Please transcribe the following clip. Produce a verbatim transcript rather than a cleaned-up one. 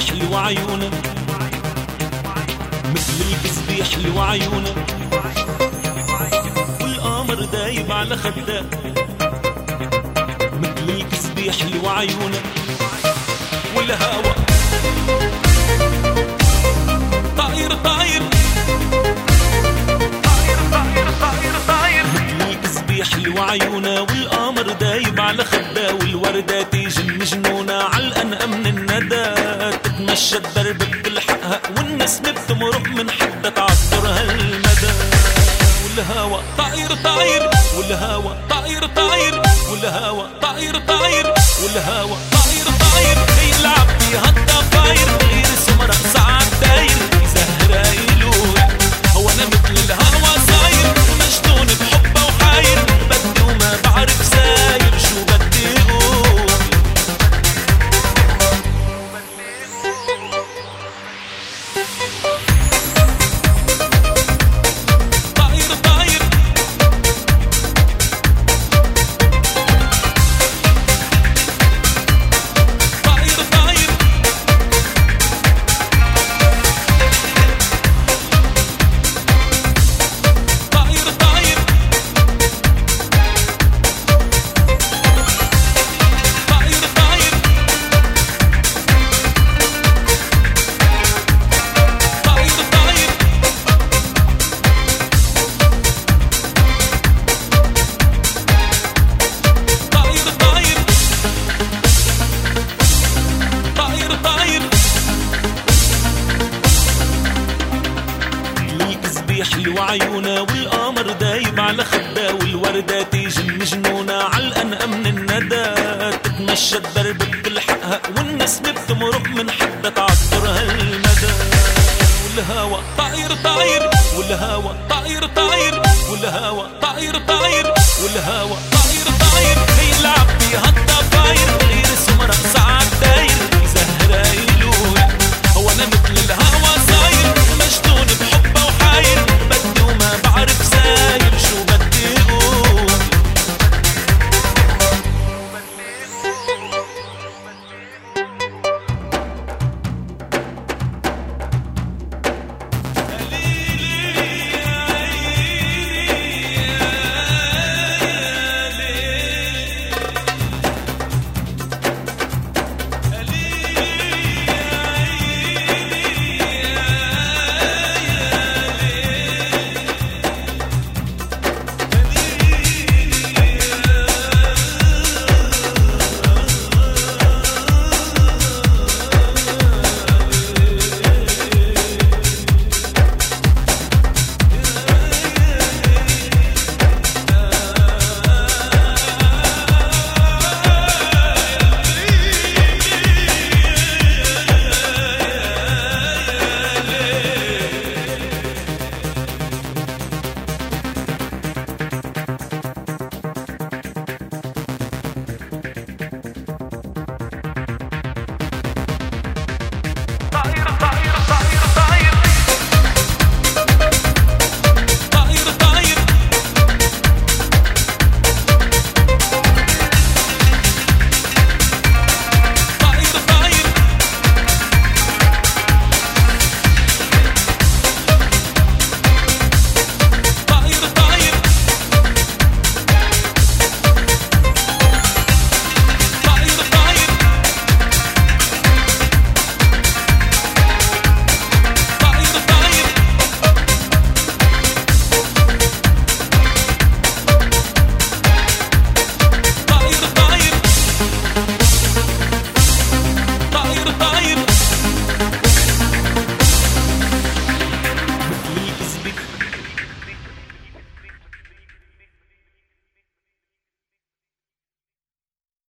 حلو عيونه، مثل الكذب حلو عيونه، والقمر دايب على خده، مثل الكذب حلو عيونه، والهوى طاير طاير طاير طاير طاير طاير، مثل الكذب حلو عيونه، والقمر دايب على خده، والوردة تيجي مجنونة عالقنقة من الندى، تتمشى الدرب بتلحقها والنسمة بتمرق من حدة تعطر هالمدى، والهوى طاير طاير والهوى طاير طاير والهوى طاير طاير والهوى طاير طاير، يلعب فيها الضفاير غير سمرة ساعات داير يزهر يلوي، هو انا مثل الهوى صاير مجنون بحبه وحاير، بدي وما بعرف ساير شو بدي اقول. حلو عيونه، والقمر دايب على خده، والوردة تيجي مجنونة عالقنقة من الندى، تتمشى الدرب بتلحقها والنسمة بتمرق من حدة تعطر هالمدى، والهوى طاير طاير والهوى طاير طاير والهوى طاير طاير والهوى طاير طاير، يلعب فيها الضفاير غير سمرة ساعات داير يزهر